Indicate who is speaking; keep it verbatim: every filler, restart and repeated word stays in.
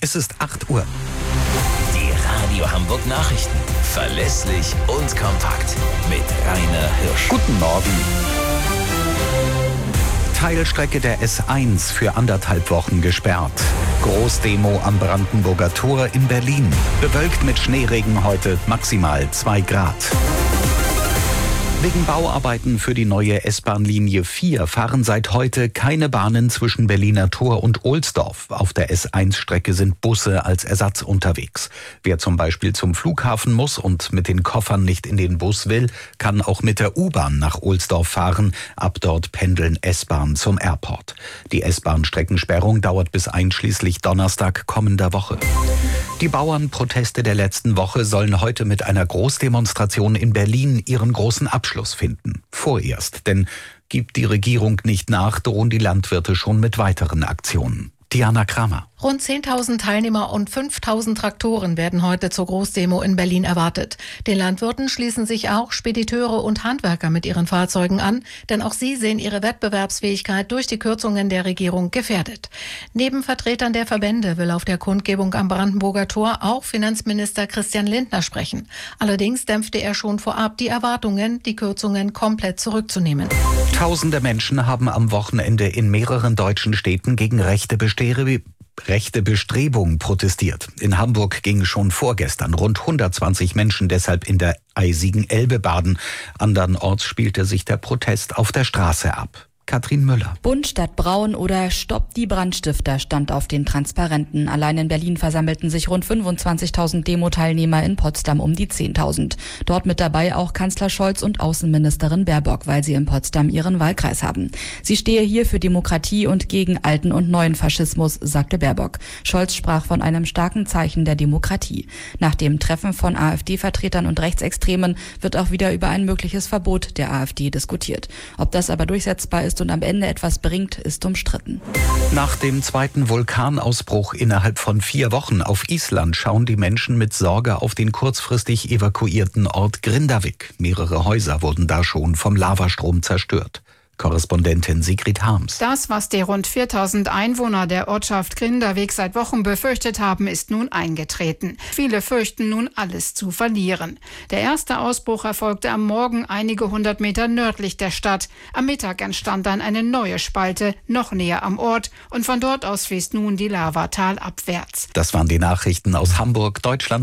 Speaker 1: Es ist acht Uhr.
Speaker 2: Die Radio Hamburg Nachrichten. Verlässlich und kompakt. Mit Rainer Hirsch.
Speaker 1: Guten Morgen. Teilstrecke der S eins für anderthalb Wochen gesperrt. Großdemo am Brandenburger Tor in Berlin. Bewölkt mit Schneeregen heute, maximal zwei Grad. Wegen Bauarbeiten für die neue S-Bahn-Linie vier fahren seit heute keine Bahnen zwischen Berliner Tor und Ohlsdorf. Auf der S eins Strecke sind Busse als Ersatz unterwegs. Wer zum Beispiel zum Flughafen muss und mit den Koffern nicht in den Bus will, kann auch mit der U-Bahn nach Ohlsdorf fahren. Ab dort pendeln S-Bahn zum Airport. Die S-Bahn-Streckensperrung dauert bis einschließlich Donnerstag kommender Woche. Die Bauernproteste der letzten Woche sollen heute mit einer Großdemonstration in Berlin ihren großen Abschluss finden. Vorerst, denn gibt die Regierung nicht nach, drohen die Landwirte schon mit weiteren Aktionen. Diana Kramer.
Speaker 3: Rund zehntausend Teilnehmer und fünftausend Traktoren werden heute zur Großdemo in Berlin erwartet. Den Landwirten schließen sich auch Spediteure und Handwerker mit ihren Fahrzeugen an, denn auch sie sehen ihre Wettbewerbsfähigkeit durch die Kürzungen der Regierung gefährdet. Neben Vertretern der Verbände will auf der Kundgebung am Brandenburger Tor auch Finanzminister Christian Lindner sprechen. Allerdings dämpfte er schon vorab die Erwartungen, die Kürzungen komplett zurückzunehmen.
Speaker 1: Tausende Menschen haben am Wochenende in mehreren deutschen Städten gegen rechte Bestrebungen rechte Bestrebungen protestiert. In Hamburg gingen schon vorgestern rund hundertzwanzig Menschen deshalb in der eisigen Elbe baden. Andernorts spielte sich der Protest auf der Straße ab. Katrin Müller.
Speaker 4: Bunt statt braun oder Stopp die Brandstifter stand auf den Transparenten. Allein in Berlin versammelten sich rund fünfundzwanzigtausend Demo-Teilnehmer, in Potsdam um die zehntausend. Dort mit dabei auch Kanzler Scholz und Außenministerin Baerbock, weil sie in Potsdam ihren Wahlkreis haben. Sie stehe hier für Demokratie und gegen alten und neuen Faschismus, sagte Baerbock. Scholz sprach von einem starken Zeichen der Demokratie. Nach dem Treffen von AfD-Vertretern und Rechtsextremen wird auch wieder über ein mögliches Verbot der AfD diskutiert. Ob das aber durchsetzbar ist und am Ende etwas bringt, ist umstritten.
Speaker 1: Nach dem zweiten Vulkanausbruch innerhalb von vier Wochen auf Island schauen die Menschen mit Sorge auf den kurzfristig evakuierten Ort Grindavik. Mehrere Häuser wurden da schon vom Lavastrom zerstört. Korrespondentin Sigrid Harms.
Speaker 5: Das, was die rund viertausend Einwohner der Ortschaft Grindavik seit Wochen befürchtet haben, ist nun eingetreten. Viele fürchten nun, alles zu verlieren. Der erste Ausbruch erfolgte am Morgen einige hundert Meter nördlich der Stadt. Am Mittag entstand dann eine neue Spalte, noch näher am Ort. Und von dort aus fließt nun die Lava talabwärts.
Speaker 1: Das waren die Nachrichten aus Hamburg, Deutschland.